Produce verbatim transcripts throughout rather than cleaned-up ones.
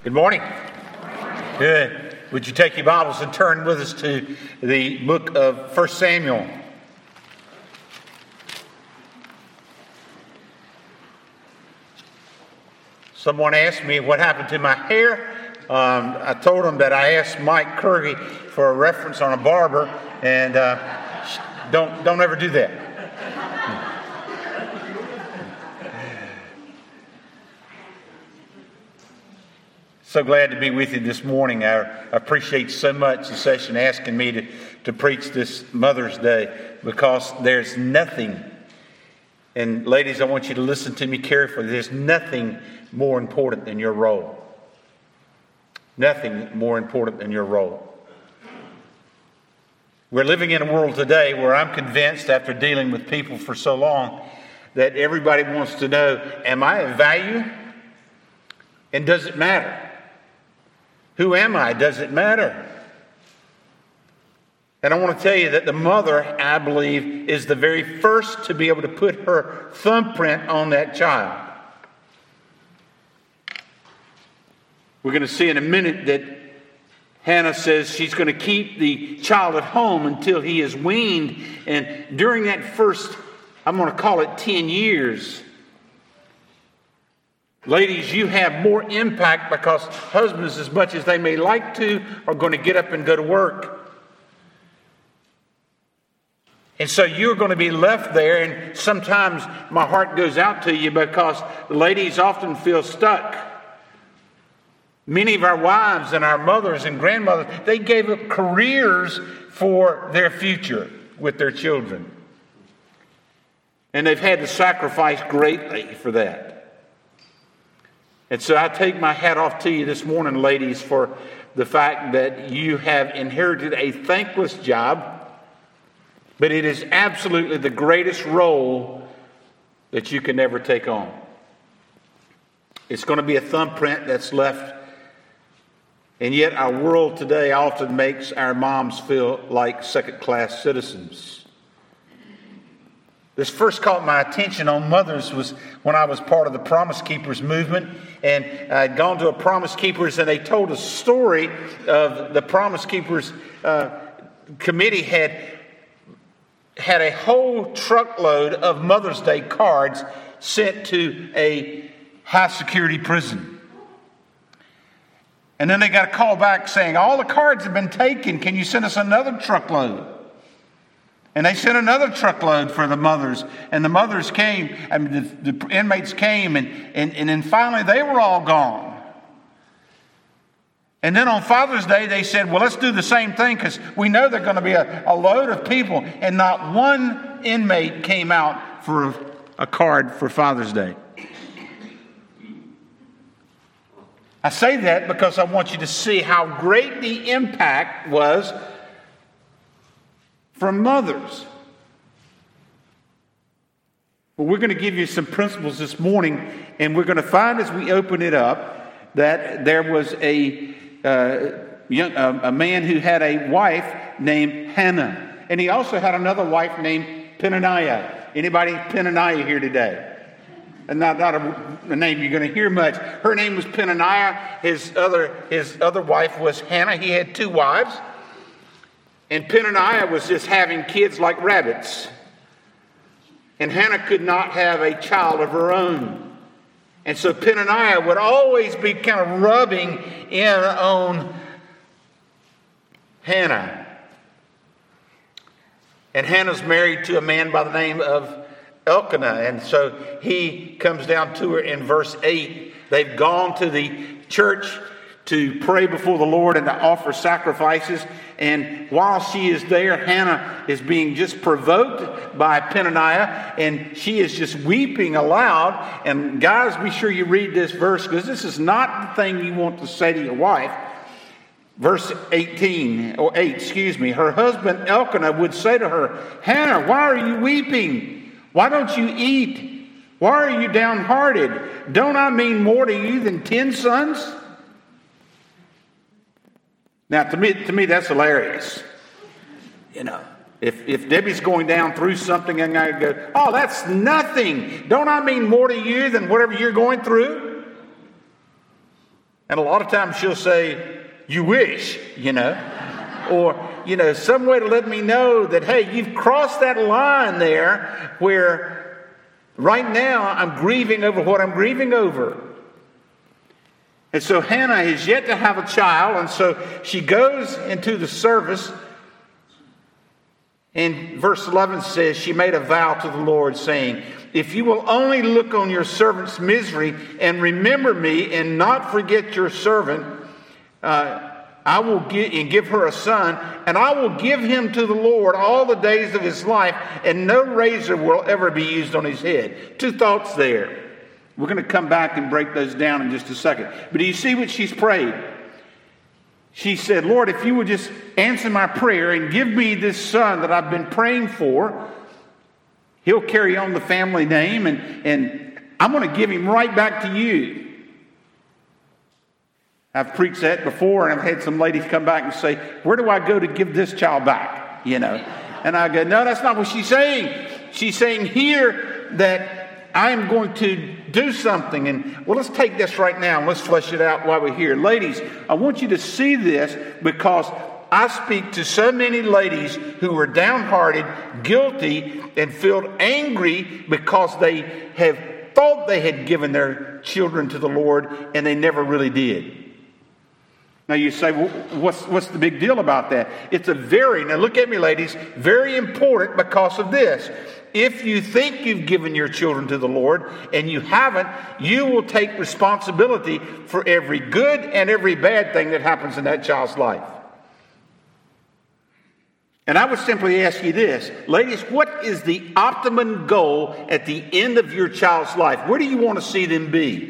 Good morning. Good. Would you take your Bibles and turn with us to the book of First Samuel? Someone asked me what happened to my hair. Um, I told them that I asked Mike Kirby for a reference on a barber, and uh, don't don't ever do that. So glad to be with you this morning. I appreciate so much the session asking me to, to preach this Mother's Day, because there's nothing, and ladies, I want you to listen to me carefully, there's nothing more important than your role. Nothing more important than your role. We're living in a world today where I'm convinced, after dealing with people for so long, that everybody wants to know, am I of value? And does it matter? Who am I? Does it matter? And I want to tell you that the mother, I believe, is the very first to be able to put her thumbprint on that child. We're going to see in a minute that Hannah says she's going to keep the child at home until he is weaned. And during that first, I'm going to call it ten years, ladies, you have more impact, because husbands, as much as they may like to, are going to get up and go to work. And so you're going to be left there, and sometimes my heart goes out to you, because ladies often feel stuck. Many of our wives and our mothers and grandmothers, they gave up careers for their future with their children. And they've had to sacrifice greatly for that. And so I take my hat off to you this morning, ladies, for the fact that you have inherited a thankless job, but it is absolutely the greatest role that you can ever take on. It's going to be a thumbprint that's left, and yet our world today often makes our moms feel like second-class citizens. This first caught my attention on mothers was when I was part of the Promise Keepers movement, and I'd gone to a Promise Keepers, and they told a story of the Promise Keepers uh, committee had had a whole truckload of Mother's Day cards sent to a high security prison. And then they got a call back saying, all the cards have been taken. Can you send us another truckload? And they sent another truckload for the mothers. And the mothers came, I mean, the, the inmates came, and, and, and then finally they were all gone. And then on Father's Day, they said, well, let's do the same thing, because we know there are going to be a, a load of people. And not one inmate came out for a, a card for Father's Day. I say that because I want you to see how great the impact was from mothers. Well, we're going to give you some principles this morning, and we're going to find as we open it up that there was a uh, young, uh, a man who had a wife named Hannah, and he also had another wife named Peninnah. Anybody Peninnah here today? And not, not a, a name you're going to hear much. Her name was Peninnah. His other his other wife was Hannah. He had two wives. And Peninnah was just having kids like rabbits. And Hannah could not have a child of her own. And so Peninnah would always be kind of rubbing in on Hannah. And Hannah's married to a man by the name of Elkanah. And so he comes down to her in verse eight. They've gone to the church to pray before the Lord and to offer sacrifices. And while she is there, Hannah is being just provoked by Peninnah, and she is just weeping aloud. And guys, be sure you read this verse, because this is not the thing you want to say to your wife. Verse eighteen, or eight, excuse me. Her husband Elkanah would say to her, Hannah, why are you weeping? Why don't you eat? Why are you downhearted? Don't I mean more to you than ten sons? Now, to me, to me, that's hilarious. You know, if if Debbie's going down through something, and I go, oh, that's nothing. Don't I mean more to you than whatever you're going through? And a lot of times she'll say, you wish, you know, or, you know, some way to let me know that, hey, you've crossed that line there where right now I'm grieving over what I'm grieving over. And so Hannah is yet to have a child, and so she goes into the service. And verse eleven says, she made a vow to the Lord, saying, if you will only look on your servant's misery and remember me and not forget your servant, uh, I will give, and give her a son, and I will give him to the Lord all the days of his life, and no razor will ever be used on his head. Two thoughts there. We're going to come back and break those down in just a second. But do you see what she's prayed? She said, Lord, if you would just answer my prayer and give me this son that I've been praying for, he'll carry on the family name, and, and I'm going to give him right back to you. I've preached that before, and I've had some ladies come back and say, where do I go to give this child back? You know, and I go, no, that's not what she's saying. She's saying here that I am going to do something. And well, let's take this right now and let's flesh it out while we're here. Ladies, I want you to see this because I speak to so many ladies who are downhearted, guilty, and feel angry because they have thought they had given their children to the Lord and they never really did. Now you say, well, what's, what's the big deal about that? It's a very, now look at me ladies, very important because of this. If you think you've given your children to the Lord and you haven't, you will take responsibility for every good and every bad thing that happens in that child's life. And I would simply ask you this, ladies, what is the optimum goal at the end of your child's life? Where do you want to see them be?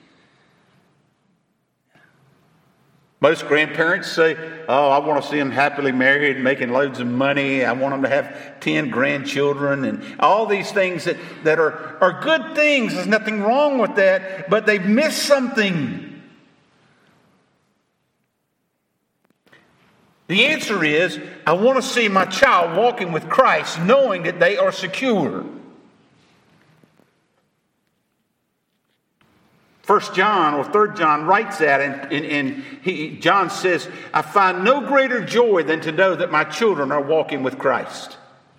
Most grandparents say, oh, I want to see them happily married, making loads of money. I want them to have ten grandchildren and all these things that, that are, are good things. There's nothing wrong with that, but they've missed something. The answer is, I want to see my child walking with Christ, knowing that they are secure. First John or Third John writes that, and, and, and he, John says, I find no greater joy than to know that my children are walking with Christ.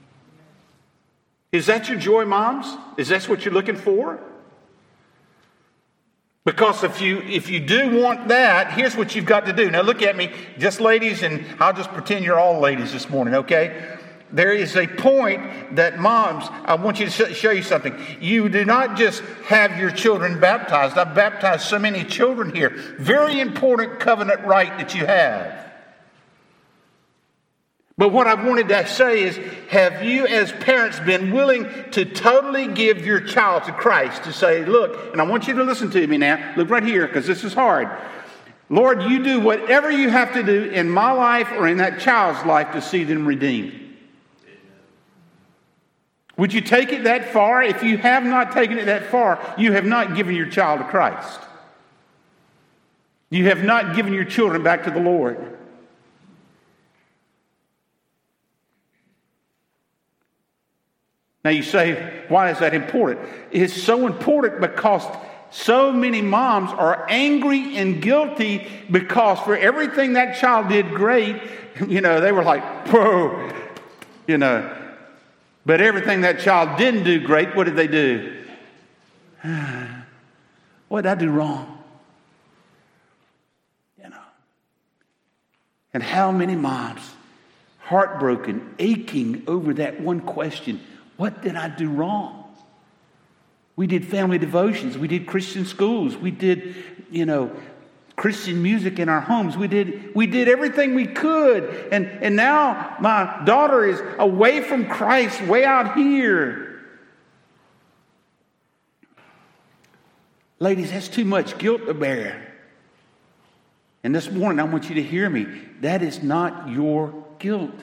Is that your joy, moms? Is that what you're looking for? Because if you if you do want that, here's what you've got to do. Now look at me, just ladies, and I'll just pretend you're all ladies this morning, okay? There is a point that moms, I want you to show you something. You do not just have your children baptized. I've baptized so many children here. Very important covenant right that you have. But what I wanted to say is, have you as parents been willing to totally give your child to Christ? To say, look, and I want you to listen to me now. Look right here, because this is hard. Lord, you do whatever you have to do in my life or in that child's life to see them redeemed. Would you take it that far? If you have not taken it that far, you have not given your child to Christ. You have not given your children back to the Lord. Now you say, why is that important? It's so important because so many moms are angry and guilty because for everything that child did great, you know, they were like, whoa, you know. But everything that child didn't do great, what did they do? What did I do wrong? You know. And how many moms, heartbroken, aching over that one question, what did I do wrong? We did family devotions. We did Christian schools. We did, you know, Christian music in our homes. We did we did everything we could. And, and now my daughter is away from Christ, way out here. Ladies, that's too much guilt to bear. And this morning I want you to hear me. That is not your guilt.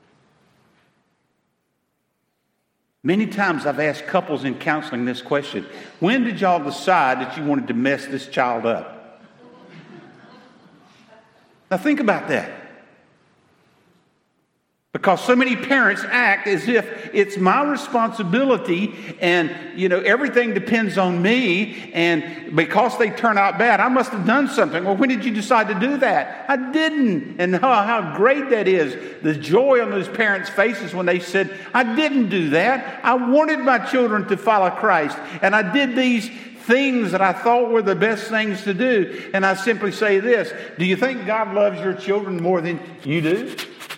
Many times I've asked couples in counseling this question. When did y'all decide that you wanted to mess this child up? Now think about that. Because so many parents act as if it's my responsibility and, you know, everything depends on me. And because they turn out bad, I must have done something. Well, when did you decide to do that? I didn't. And how, how great that is. The joy on those parents' faces when they said, I didn't do that. I wanted my children to follow Christ. And I did these things that I thought were the best things to do. And I simply say this. Do you think God loves your children more than you do?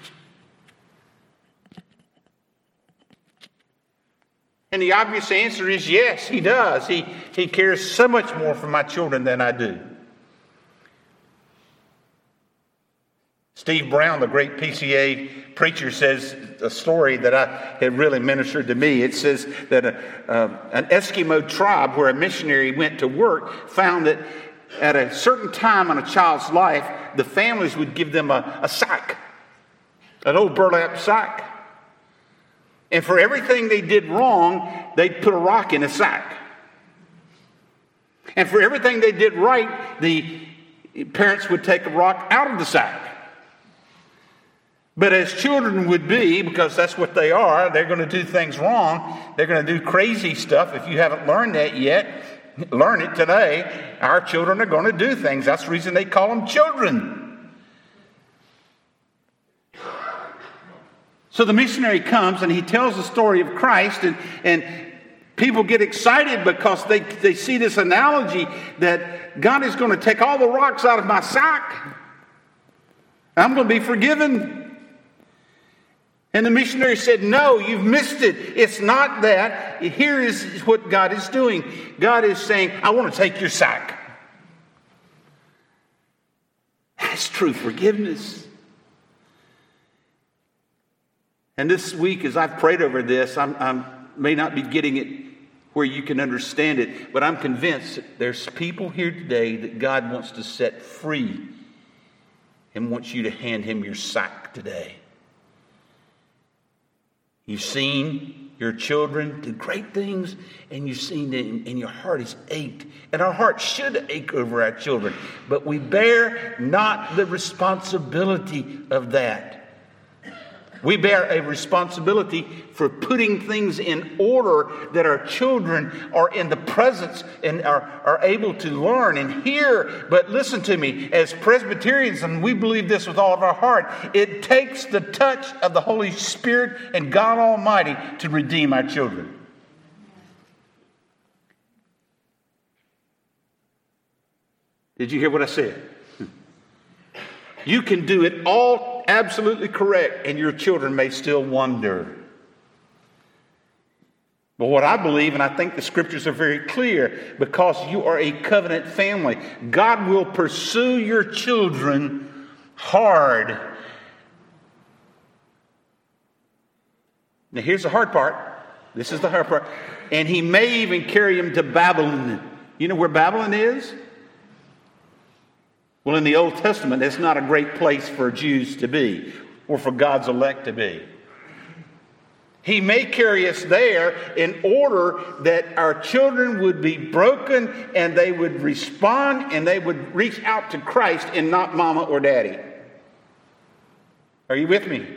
And the obvious answer is yes, He does. He, he cares so much more for my children than I do. Steve Brown, the great P C A preacher, says a story that I had really ministered to me. It says that a, uh, an Eskimo tribe where a missionary went to work found that at a certain time in a child's life, the families would give them a, a sack, an old burlap sack. And for everything they did wrong, they'd put a rock in a sack. And for everything they did right, the parents would take a rock out of the sack. But as children would be, because that's what they are, they're going to do things wrong. They're going to do crazy stuff. If you haven't learned that yet, learn it today. Our children are going to do things. That's the reason they call them children. So the missionary comes and he tells the story of Christ, and, and people get excited because they, they see this analogy that God is going to take all the rocks out of my sack. I'm going to be forgiven. And the missionary said, no, you've missed it. It's not that. Here is what God is doing. God is saying, I want to take your sack. That's true forgiveness. And this week, as I've prayed over this, I may not be getting it where you can understand it, but I'm convinced that there's people here today that God wants to set free and wants you to hand Him your sack today. You've seen your children do great things, and you've seen them, and your heart is ached. And our heart should ache over our children, but we bear not the responsibility of that. We bear a responsibility for putting things in order that our children are in the presence and are, are able to learn and hear. But listen to me, as Presbyterians, and we believe this with all of our heart, it takes the touch of the Holy Spirit and God Almighty to redeem our children. Did you hear what I said? You can do it all absolutely correct, and your children may still wonder. But what I believe, and I think the scriptures are very clear, because you are a covenant family, God will pursue your children hard. Now here's the hard part. This is the hard part. And He may even carry them to Babylon. You know where Babylon is? Well, in the Old Testament, that's not a great place for Jews to be, or for God's elect to be. He may carry us there in order that our children would be broken and they would respond and they would reach out to Christ and not mama or daddy. Are you with me?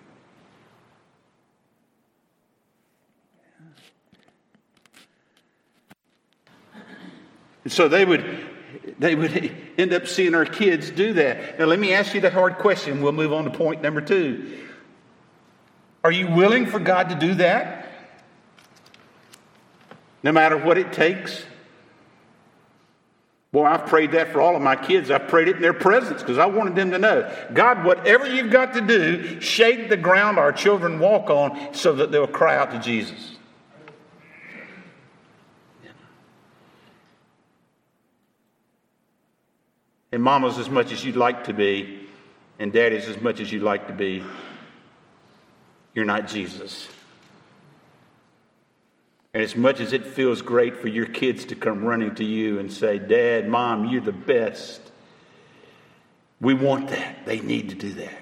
And so they would... They would end up seeing our kids do that. Now, let me ask you the hard question. We'll move on to point number two. Are you willing for God to do that? No matter what it takes? Boy, I've prayed that for all of my kids. I've prayed it in their presence because I wanted them to know, God, whatever you've got to do, shake the ground our children walk on so that they'll cry out to Jesus. And mama's as much as you'd like to be, and daddy's as much as you'd like to be, you're not Jesus. And as much as it feels great for your kids to come running to you and say, Dad, Mom, you're the best, we want that. They need to do that.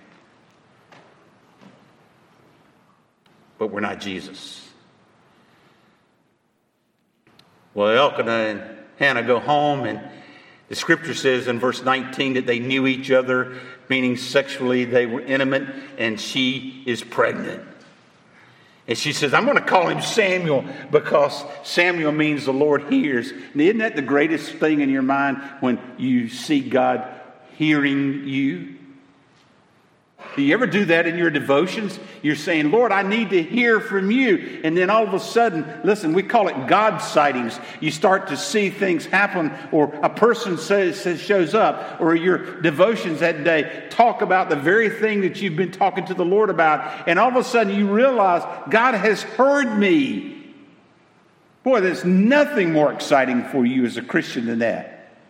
But we're not Jesus. Well, Elkanah and Hannah go home, and The scripture says in verse nineteen that they knew each other, meaning sexually they were intimate, and she is pregnant. And she says, I'm going to call him Samuel because Samuel means the Lord hears. And isn't that the greatest thing in your mind when you see God hearing you? Do you ever do that in your devotions? You're saying, Lord, I need to hear from you. And then all of a sudden, listen, we call it God sightings. You start to see things happen, or a person says, says shows up, or your devotions that day talk about the very thing that you've been talking to the Lord about. And all of a sudden you realize God has heard me. Boy, there's nothing more exciting for you as a Christian than that.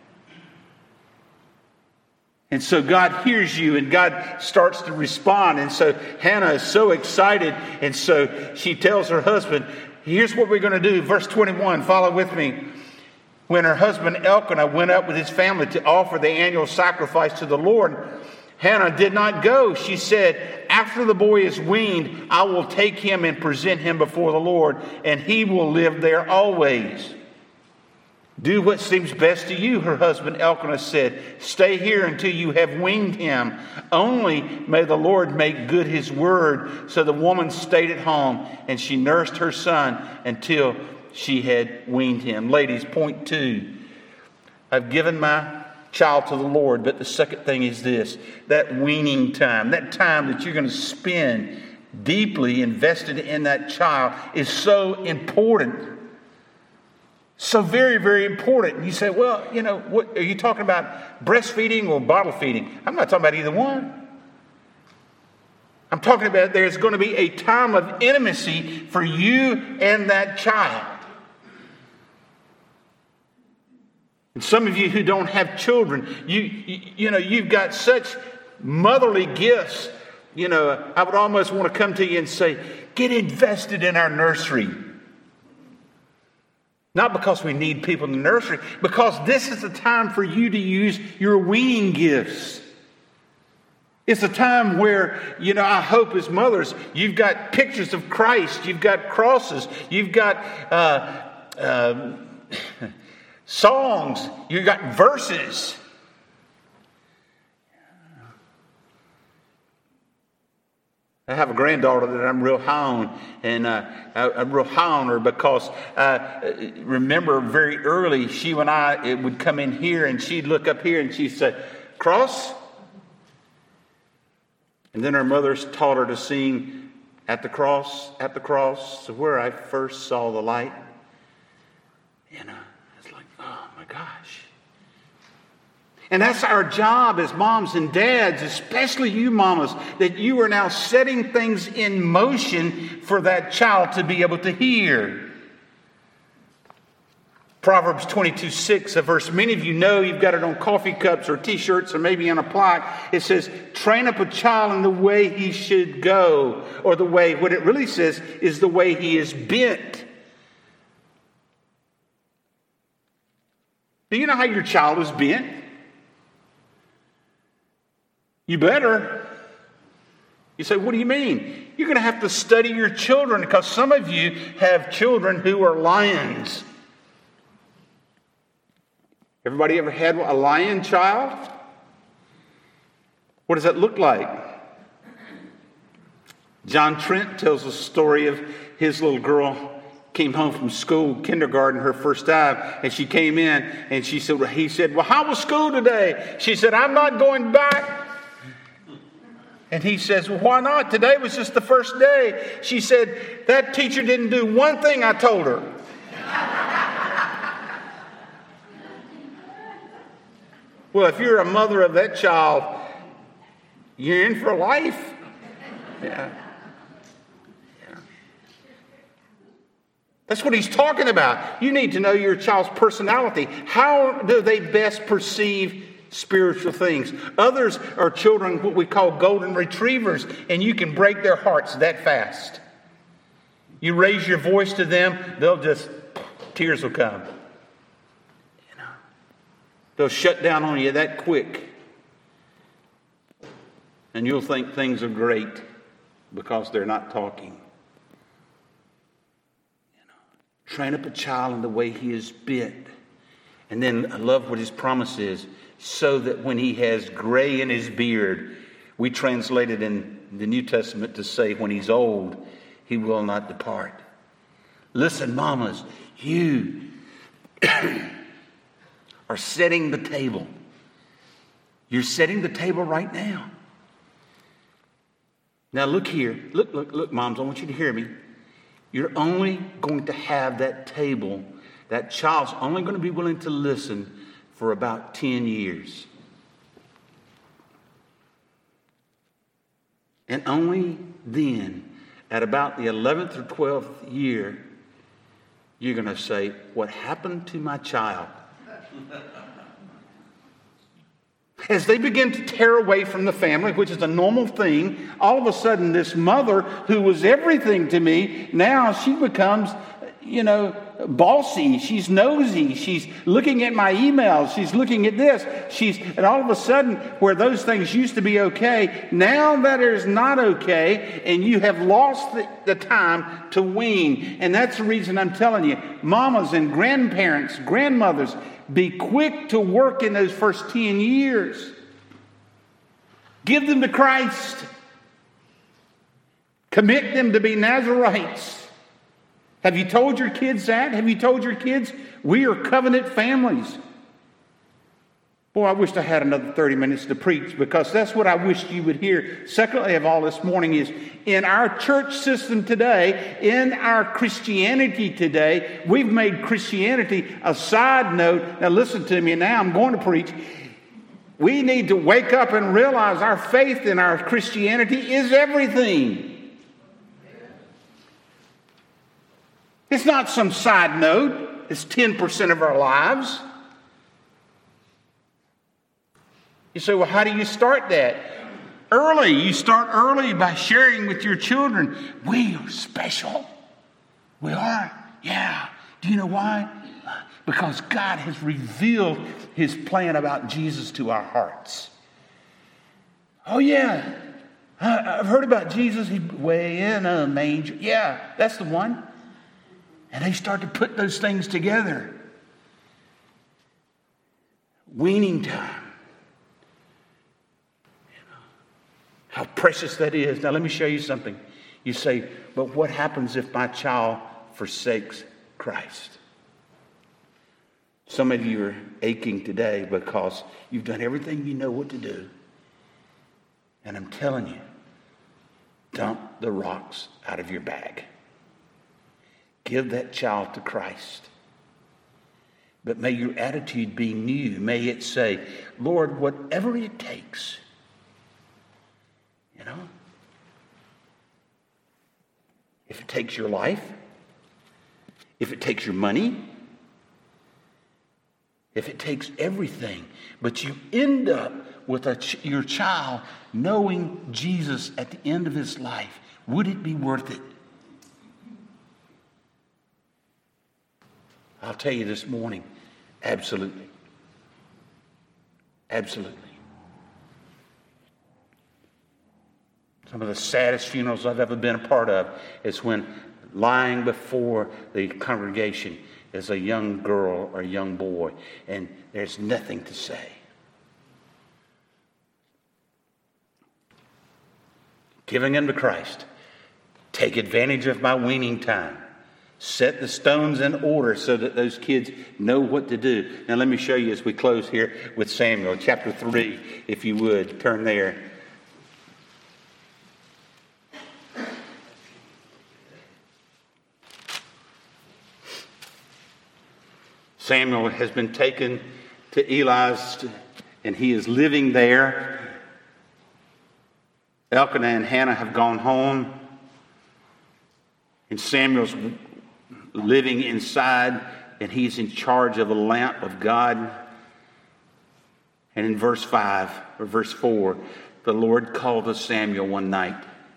And so God hears you and God starts to respond. And so Hannah is so excited. And so she tells her husband, here's what we're going to do. Verse twenty-one, follow with me. When her husband Elkanah went up with his family to offer the annual sacrifice to the Lord, Hannah did not go. She said, after the boy is weaned, I will take him and present him before the Lord, and he will live there always. Do what seems best to you, her husband Elkanah said. Stay here until you have weaned him. Only may the Lord make good his word. So the woman stayed at home, and she nursed her son until she had weaned him. Ladies, point two. I've given my child to the Lord, but the second thing is this. That weaning time, that time that you're going to spend deeply invested in that child is so important. So very, very important. You say, well, you know, what are you talking about, breastfeeding or bottle feeding? I'm not talking about either one. I'm talking about there's going to be a time of intimacy for you and that child. And some of you who don't have children, you, you, you know, you've got such motherly gifts. You know, I would almost want to come to you and say, get invested in our nursery. Not because we need people in the nursery, because this is the time for you to use your weaning gifts. It's a time where, you know, I hope as mothers, you've got pictures of Christ, you've got crosses, you've got uh, uh, songs, you've got verses. I have a granddaughter that I'm real high on, and uh, I'm real high on her because I remember very early, she and I it would come in here, and she'd look up here, and she'd say, cross. And then her mother taught her to sing, at the cross, at the cross, where I first saw the light. You know, it's like, oh my gosh. And that's our job as moms and dads, especially you mamas, that you are now setting things in motion for that child to be able to hear. Proverbs twenty-two six, a verse many of you know, you've got it on coffee cups or t-shirts or maybe on a plaque. It says, train up a child in the way he should go. Or the way, what it really says is the way he is bent. Do you know how your child is bent? You better. You say, what do you mean? You're going to have to study your children because some of you have children who are lions. Everybody ever had a lion child? What does that look like? John Trent tells a story of his little girl came home from school, kindergarten, her first time, and she came in and she said, he said, well, how was school today? She said, I'm not going back. And he says, well, why not? Today was just the first day. She said, that teacher didn't do one thing I told her. Well, if you're a mother of that child, you're in for life. Yeah. Yeah. That's what he's talking about. You need to know your child's personality. How do they best perceive spiritual things? Others are children, what we call golden retrievers, and you can break their hearts that fast. You raise your voice to them, they'll just, tears will come. You know, they'll shut down on you that quick. And you'll think things are great because they're not talking. You know, train up a child in the way he is bent. And then I love what his promise is, so that when he has gray in his beard, we translate it in the New Testament to say when he's old, he will not depart. Listen, mamas, you are setting the table. You're setting the table right now. Now look here. Look, look, look, moms, I want you to hear me. You're only going to have that table, that child's only going to be willing to listen for about ten years. And only then, at about the eleventh or twelfth year, you're going to say, what happened to my child? As they begin to tear away from the family, which is a normal thing, all of a sudden this mother who was everything to me, now she becomes, you know, bossy. She's nosy. She's looking at my emails. She's looking at this. She's, and all of a sudden, where those things used to be okay, now that is not okay, and you have lost the, the time to wean. And that's the reason I'm telling you, mamas and grandparents, grandmothers, be quick to work in those first ten years. Give them to Christ. Commit them to be Nazarites. Have you told your kids that? Have you told your kids we are covenant families? Boy, I wished I had another thirty minutes to preach, because that's what I wished you would hear. Secondly of all this morning is, in our church system today, in our Christianity today, we've made Christianity a side note. Now listen to me, now I'm going to preach. We need to wake up and realize our faith in our Christianity is everything. It's not some side note. It's ten percent of our lives. You say, well, how do you start that? Early. You start early by sharing with your children. We are special. We are. Yeah. Do you know why? Because God has revealed his plan about Jesus to our hearts. Oh, yeah. I've heard about Jesus. He way in a manger. Yeah, that's the one. And they start to put those things together. Weaning time. How precious that is. Now let me show you something. You say, but what happens if my child forsakes Christ? Some of you are aching today because you've done everything you know what to do. And I'm telling you, dump the rocks out of your bag. Give that child to Christ. But may your attitude be new. May it say, Lord, whatever it takes. You know? If it takes your life, if it takes your money, if it takes everything, but you end up with a ch- your child knowing Jesus at the end of his life, would it be worth it? I'll tell you this morning, absolutely. Absolutely. Some of the saddest funerals I've ever been a part of is when lying before the congregation is a young girl or a young boy, and there's nothing to say. Giving them to Christ. Take advantage of my weaning time. Set the stones in order so that those kids know what to do. Now let me show you as we close here with Samuel, chapter three, if you would, turn there. Samuel has been taken to Eli's, and he is living there. Elkanah and Hannah have gone home, and Samuel's living inside, and he's in charge of the lamp of God. And in verse five, or verse four, the Lord called to Samuel one night.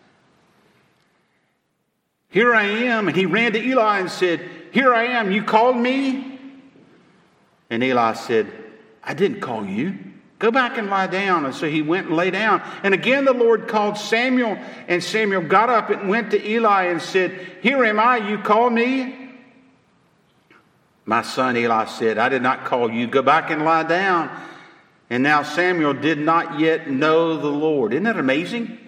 Here I am. And he ran to Eli and said, here I am. You called me? And Eli said, I didn't call you. Go back and lie down. And so he went and lay down. And again the Lord called Samuel. And Samuel got up and went to Eli and said, here am I, you called me? And Eli said, I didn't call you. Go back and lie down. And so he went and lay down. And again the Lord called Samuel. And Samuel got up and went to Eli and said, here am I, you called me? And Eli said, I didn't call you. Go back and lie down. And so he went and lay down. And again the Lord called Samuel. And Samuel got up and went to Eli and said, here am I, you called me? My son Eli said, I did not call you. Go back and lie down. And now Samuel did not yet know the Lord. Isn't that amazing?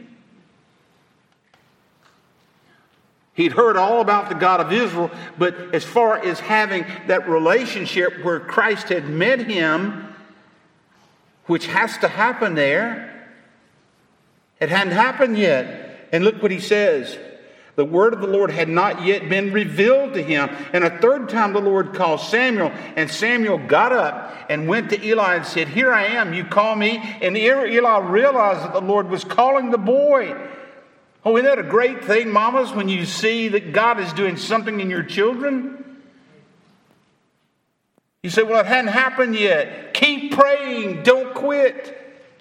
He'd heard all about the God of Israel, but as far as having that relationship where Christ had met him, which has to happen there, it hadn't happened yet. And look what he says. The word of the Lord had not yet been revealed to him. And a third time the Lord called Samuel, and Samuel got up and went to Eli and said, here I am, you call me? And Eli realized that the Lord was calling the boy. Oh, isn't that a great thing, mamas, when you see that God is doing something in your children? You say, well, it hadn't happened yet. Keep praying. Don't quit.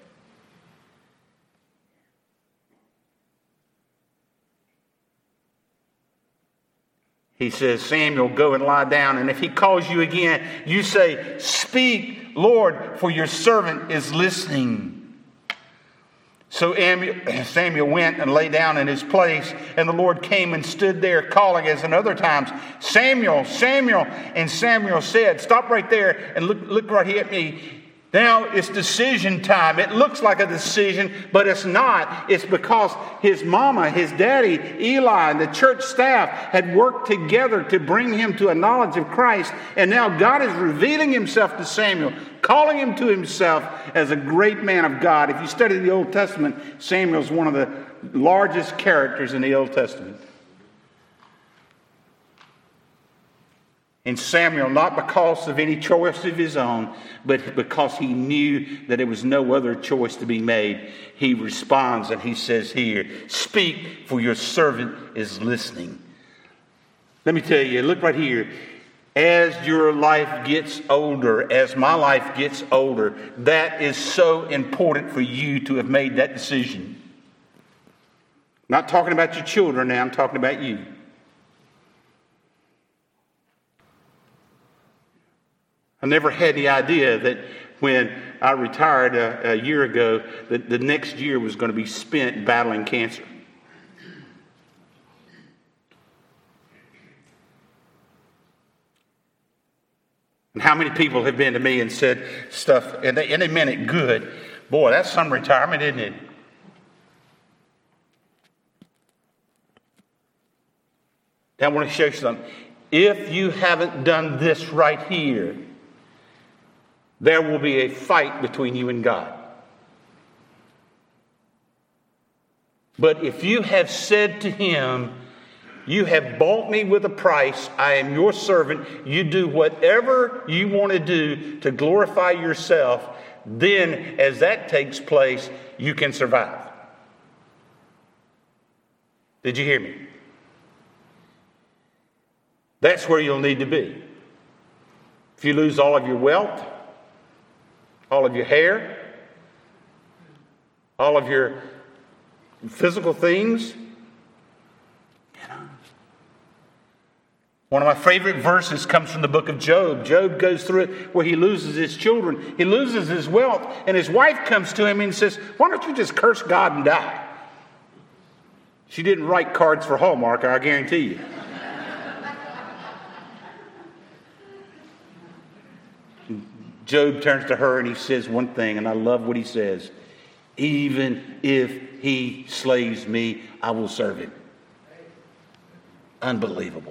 He says, Samuel, go and lie down. And if he calls you again, you say, speak, Lord, for your servant is listening. So Samuel went and lay down in his place, and the Lord came and stood there calling as in other times, Samuel, Samuel. And Samuel said, stop right there and look, look right here at me. Now it's decision time. It looks like a decision, but it's not. It's because his mama, his daddy, Eli, and the church staff had worked together to bring him to a knowledge of Christ. And now God is revealing himself to Samuel, calling him to himself as a great man of God. If you study the Old Testament, Samuel's one of the largest characters in the Old Testament. And Samuel, not because of any choice of his own, but because he knew that there was no other choice to be made, he responds and he says here, speak, for your servant is listening. Let me tell you, look right here. As your life gets older, as my life gets older, that is so important for you to have made that decision. I'm not talking about your children now, I'm talking about you. I never had the idea that when I retired a, a year ago, that the next year was going to be spent battling cancer. And how many people have been to me and said stuff, and they, and they meant it good. Boy, that's some retirement, isn't it? Now, I want to show you something. If you haven't done this right here, there will be a fight between you and God. But if you have said to him, you have bought me with a price, I am your servant, you do whatever you want to do to glorify yourself, then as that takes place, you can survive. Did you hear me? That's where you'll need to be. If you lose all of your wealth, all of your hair, all of your physical things, you know. One of my favorite verses comes from the book of Job. Job goes through it where he loses his children. He loses his wealth. And his wife comes to him and says, why don't you just curse God and die? She didn't write cards for Hallmark, I guarantee you. Job turns to her and he says one thing, and I love what he says. Even if he slays me, I will serve him. Unbelievable.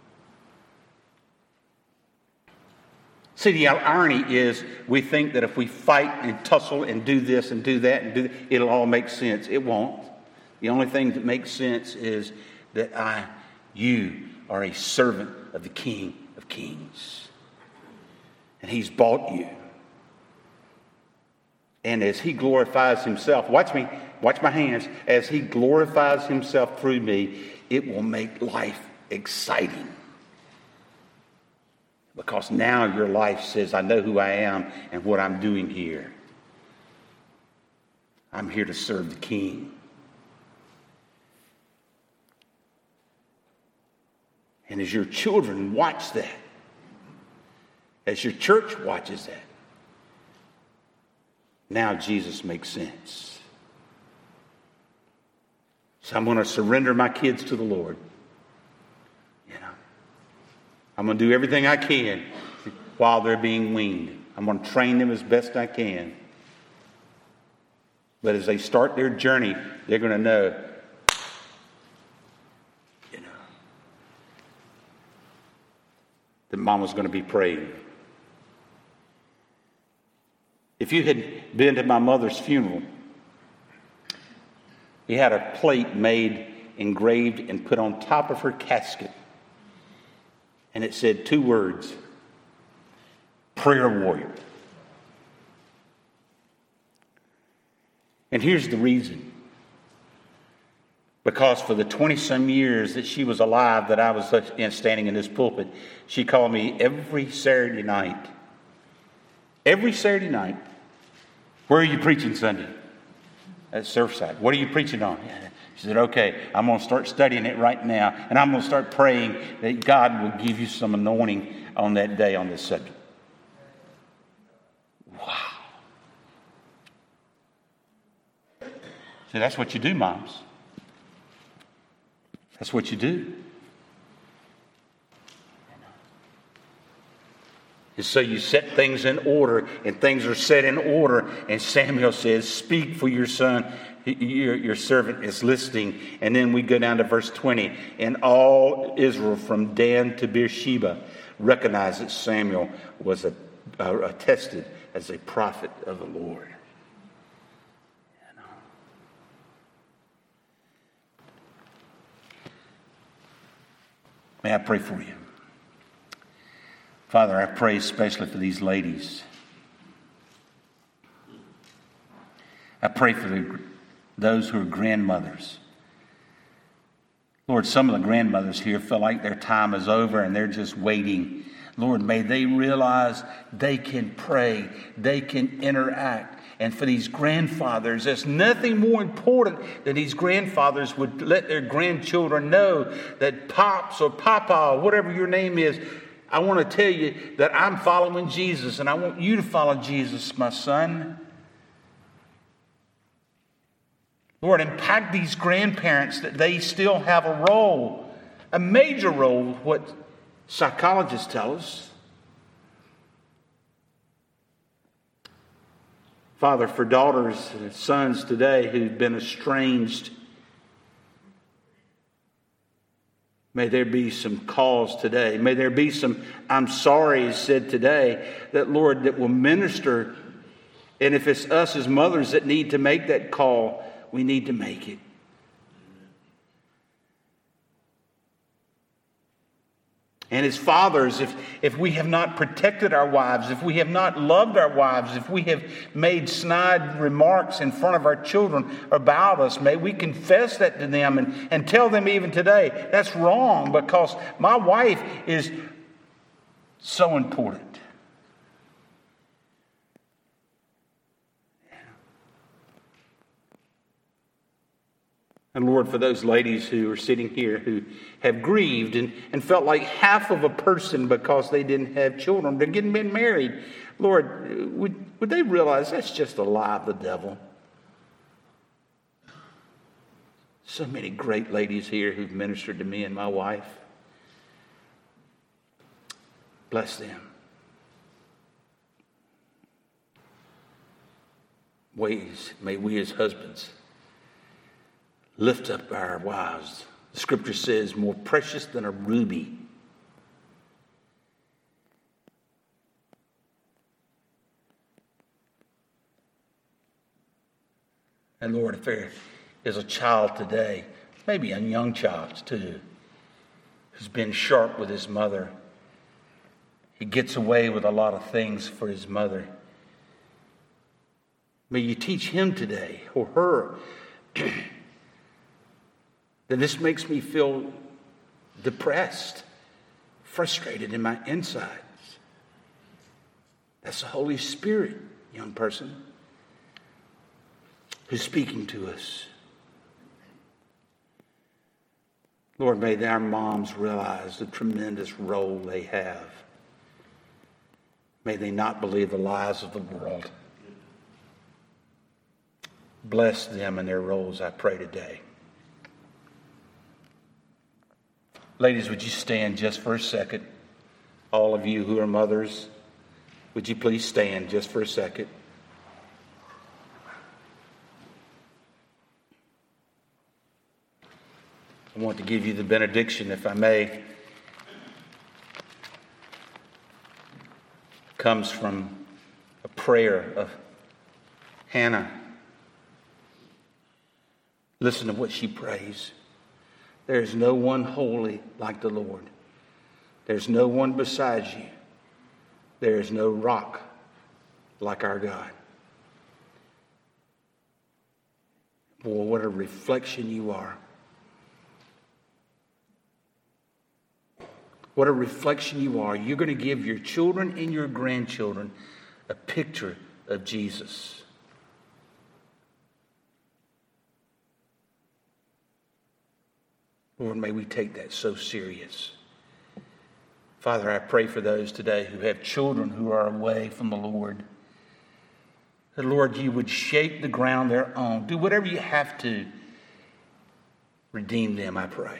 See, the irony is we think that if we fight and tussle and do this and do that and do that, it'll all make sense. It won't. The only thing that makes sense is that I, you, are a servant of the King of Kings. And he's bought you. And as he glorifies himself, watch me, watch my hands, as he glorifies himself through me, it will make life exciting. Because now your life says, I know who I am and what I'm doing here. I'm here to serve the King. And as your children watch that, as your church watches that, now Jesus makes sense. So I'm going to surrender my kids to the Lord. You know, I'm going to do everything I can while they're being weaned. I'm going to train them as best I can. But as they start their journey, they're going to know, you know, that Mama's going to be praying. If you had been to my mother's funeral, he had a plate made, engraved, and put on top of her casket. And it said two words, prayer warrior. And here's the reason. Because for the twenty-some years that she was alive, that I was standing in this pulpit, she called me every Saturday night. Every Saturday night. Where are you preaching Sunday? At Surfside. What are you preaching on? She said, okay, I'm going to start studying it right now. And I'm going to start praying that God will give you some anointing on that day on this subject. Wow. See, that's what you do, moms. That's what you do. And so you set things in order, and things are set in order. And Samuel says, speak, for your son, your, your servant is listening. And then we go down to verse twenty. And all Israel from Dan to Beersheba recognized that Samuel was a, uh, attested as a prophet of the Lord. You know. May I pray for you? Father, I pray especially for these ladies. I pray for the, those who are grandmothers. Lord, some of the grandmothers here feel like their time is over and they're just waiting. Lord, may they realize they can pray, they can interact. And for these grandfathers, there's nothing more important than these grandfathers would let their grandchildren know that Pops or Papa, whatever your name is, I want to tell you that I'm following Jesus, and I want you to follow Jesus, my son. Lord, impact these grandparents that they still have a role, a major role, what psychologists tell us. Father, for daughters and sons today who've been estranged, may there be some cause today. May there be some I'm sorry said today that, Lord, that will minister. And if it's us as mothers that need to make that call, we need to make it. And as fathers, if, if we have not protected our wives, if we have not loved our wives, if we have made snide remarks in front of our children about us, may we confess that to them and, and tell them even today, that's wrong because my wife is so important. And Lord, for those ladies who are sitting here who have grieved and, and felt like half of a person because they didn't have children, they're getting been married, Lord, would, would they realize that's just a lie of the devil? So many great ladies here who've ministered to me and my wife. Bless them. Ways, may we as husbands lift up our wives. The scripture says, more precious than a ruby. And Lord, if there is a child today, maybe a young child too, who's been sharp with his mother, he gets away with a lot of things for his mother. May you teach him today, or her, that this makes me feel depressed, frustrated in my insides. That's the Holy Spirit, young person, who's speaking to us. Lord, may our moms realize the tremendous role they have. May they not believe the lies of the world. Bless them in their roles, I pray today. Ladies, would you stand just for a second? All of you who are mothers, would you please stand just for a second? I want to give you the benediction, if I may. It comes from a prayer of Hannah. Listen to what she prays. There is no one holy like the Lord. There's no one besides you. There is no rock like our God. Boy, what a reflection you are. What a reflection you are. You're going to give your children and your grandchildren a picture of Jesus. Lord, may we take that so serious. Father, I pray for those today who have children who are away from the Lord. That, Lord, you would shake the ground they're on. Do whatever you have to. Redeem them, I pray.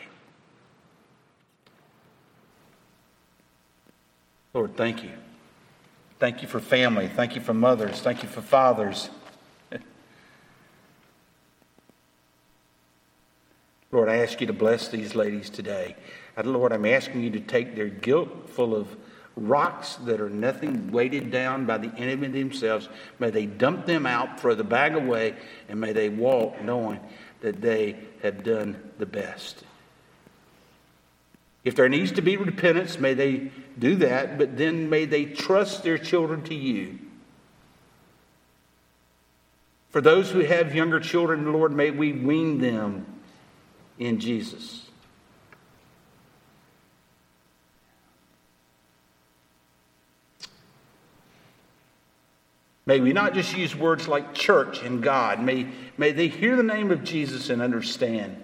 Lord, thank you. Thank you for family. Thank you for mothers. Thank you for fathers. Lord, I ask you to bless these ladies today. And Lord, I'm asking you to take their guilt full of rocks that are nothing, weighted down by the enemy themselves. May they dump them out, throw the bag away, and may they walk knowing that they have done the best. If there needs to be repentance, may they do that, but then may they trust their children to you. For those who have younger children, Lord, may we wean them in Jesus. May we not just use words like church and God. May, may they hear the name of Jesus and understand.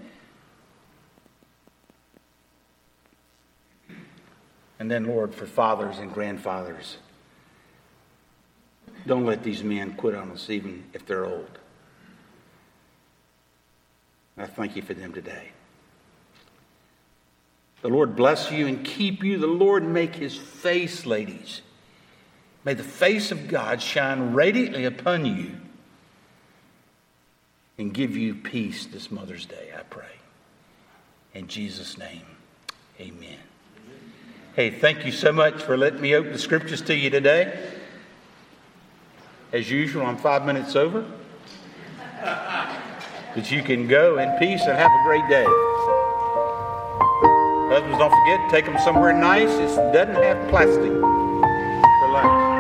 And then, Lord, for fathers and grandfathers, don't let these men quit on us even if they're old. I thank you for them today. The Lord bless you and keep you. The Lord make his face, ladies. May the face of God shine radiantly upon you and give you peace this Mother's Day, I pray. In Jesus' name, amen. Hey, thank you so much for letting me open the scriptures to you today. As usual, I'm five minutes over. But you can go in peace and have a great day. Husbands, don't forget, take them somewhere nice. It doesn't have plastic for lunch.